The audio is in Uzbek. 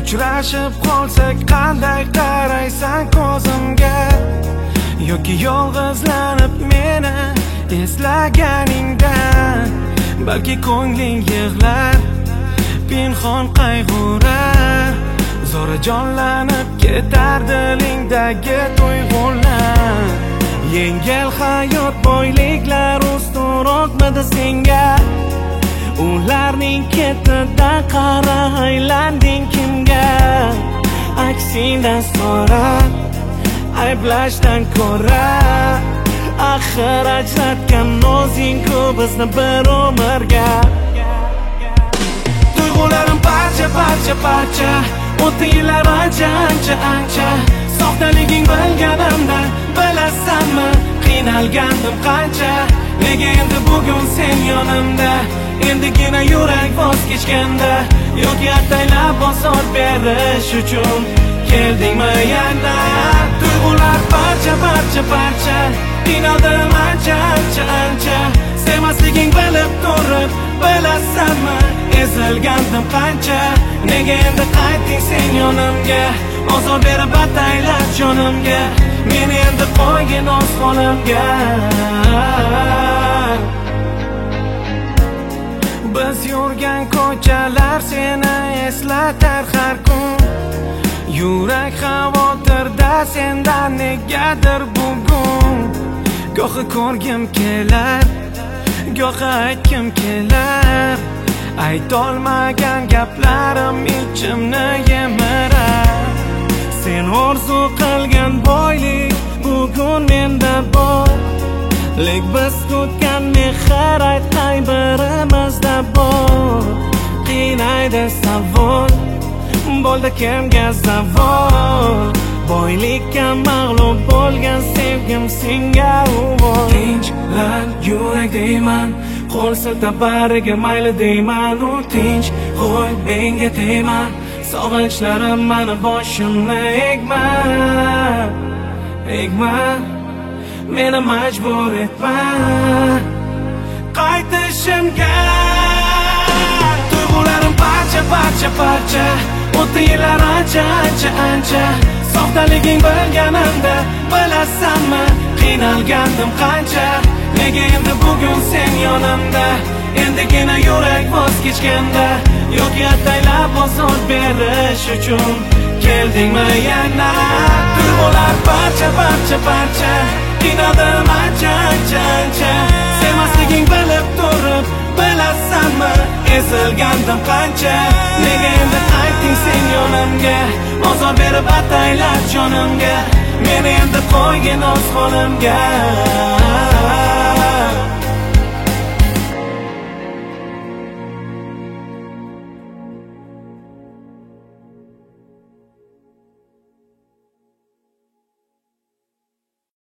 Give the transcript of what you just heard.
Uchrashib qolsak qanday qaraysan ko'zimga, yoki yolg'izlanib meni eslaganingda, balki ko'ngling yig'lar, pinhon qayg'urar, zo'ra jonlanib ketar dilingdagi tuyg'ular. Yengil hayot boyliklar ustunroqmidi senga? Ularning ketida qara aylanding kimga? Aksindan so'ra, ayblashdan ko'ra, axir ajratgan o'zing-ku bizni bir umrga. Tuyg'ularim parcha parcha parcha, o'tdi yillar ancha. Soxtaliging bilganimda, bilasanmi qiynalgandim qancha. Nega endi bugun sen yonimda, endigina yurak voz kechganda, yoki ataylab bosor berish uchun keldingmi yana? Tuyg'ular parcha parcha parcha, qiynaldim ancha. Sevmasliging bilib turib, bilasanmi ezilgandim qancha. Nega endi qaytding sen yonimga, ozor berib ataylab jonimga, meni endi qo'ygin o'z holimga. Biz yurgan ko'chalar seni eslatar har kun, yurak xavotirda sendan negadir bugun. Gohi ko'rgim kelar, gohi aytgim kelar, aytolmagan gaplarim ichimni yemirar. Sen orzu qilgan boylik bugun menda bor, lek biz kutgan mehr aytmay birimizda bor. Qiynaydi savol, bo'ldi kimga zavol, boylikka mag'lub bo'lgan sevgim senga uvol. Tinchlan yurak deyman, qo'l siltab bariga mayli deyman. U tinch qo'y menga tegma, sog'inchlarim mani boshimni egma. Meni majbur etma qaytishimga. Tuyg'ularim parcha parcha parcha, o'tdi yillar ancha. Soxtaliging bilganimda, bilasanmi qiynalgandim qancha. Nega endi bugun sen yonimda, endigina yurak voz kechganda, yoki ataylab ozor berish uchun keldingmi yana? Tuyg'ular parcha parcha parcha, qiynaldim ancha. Sevmasliging bilib turib, bilasanmi ezilgandim qancha. Nega endi qaytding sen yonimga, ozor berib ataylab jonimga, meni endi qo'ygin o'z holimga.